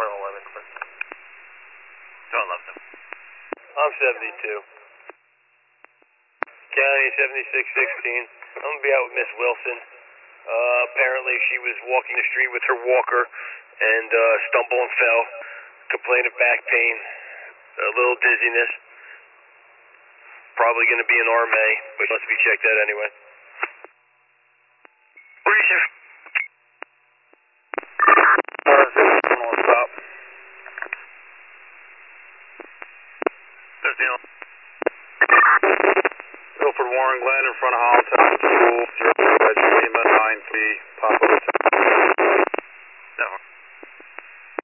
Don't love them. I'm 72. County 7616. I'm going to be out with Miss Wilson. Apparently she was walking the street with her walker and stumbled and fell. Complained of back pain, a little dizziness. Probably going to be an RMA, but must be checked out anyway. Where is your... Stop. Good deal. Milford Warren Glen in front of Hollandtown School, 0 Lima 93 Papa Hotel.